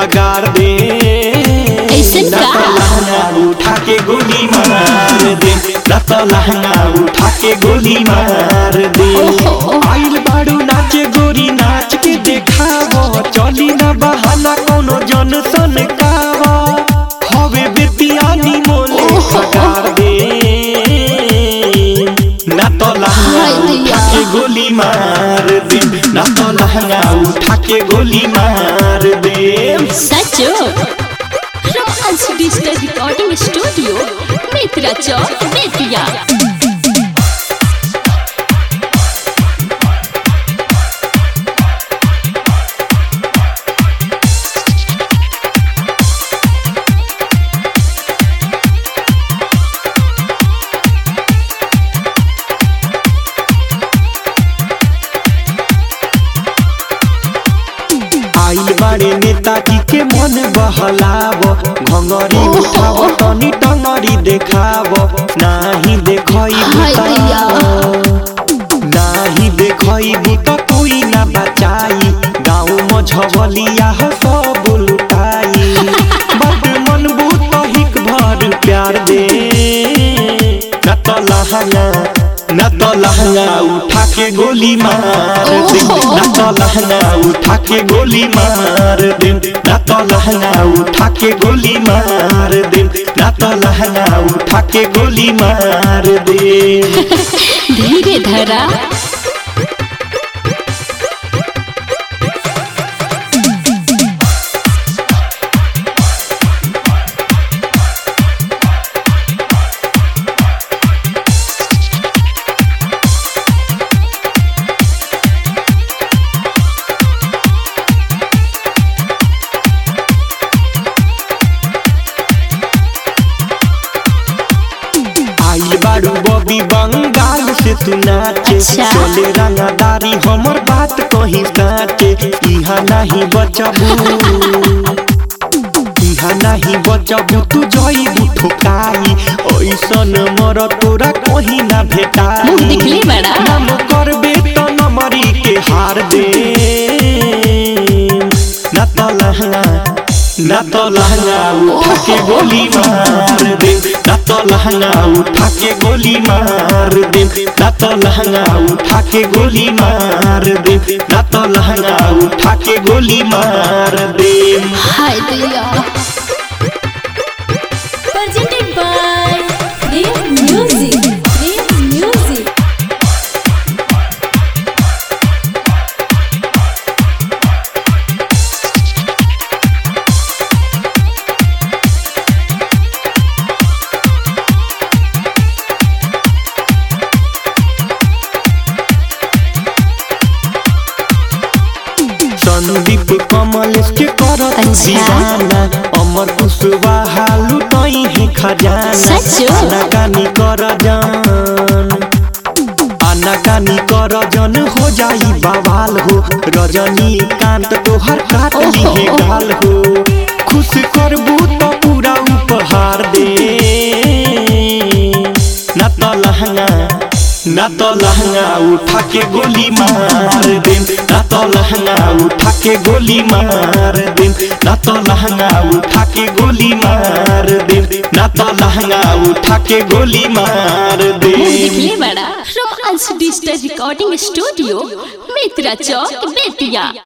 भगार दे ना तो लहंगा उठा के गोली मार दे ना तो लहंगा उठा के गोली मार दे। आइल बाड़ू नाचे गोरी नाच के देखावो चली ना बहाना कोनो जन सन कावा हवे बेतियानी मोले भगार दे ना तो लहंगा उठा के गोली मार दे ना तो लहंगा उठा के गोली मार दे। सचो romance digital recording studio Mitra Chowk Bettiah. आइल बाड़े नेताजी के मन बहलाव घंगरी उठाव तनी टंगरी देखाव नाही देखई तो कोई ना बचाई गाँव मझवलिया सब लुटाई बट मन बूत हिक भर प्यार दे ना तो लहंगा उठा के गोली मार दे ना तो लहंगा उठा के गोली मार दे ना तो लहंगा उठा के गोली मार दे ना तो लहंगा उठा के गोली मार दे। धीरे धरा आइल बाड़ू बॉबी बंगाल से तू नाचे चले रंगदारी हमर बात कहीं साचे इहा नहीं बचबू तू जईबू ठोकाई ऐसन मर तोरा कहीं ना भेटाई नाम करबे तो नमरी के हार दे ना तो लहंगा उठा के गोली मार दे ना तो लहंगा उठा के गोली मार दे ना तो लहंगा उठा के गोली मार दे ना तो लहंगा उठा के गोली मार दे। हाय दैया presented by Dev music Sandeep Kamlesh के करत दीवाना अमर कुशवाहा लुटई है खजाना आनाकानी कर जन हो जाई बवाल हो रजनीकांत तोहर काट ली गाल हो खुश करबू तो पूरा उपहार दे ना तो लहंगा उठा के गोली मार दे ना तो लहंगा उठा के गोली मार दे ना तो लहंगा उठा के गोली मार दे ना तो लहंगा उठा के गोली मार दे। Romance digital recording studio Mitra Chowk Bettiah.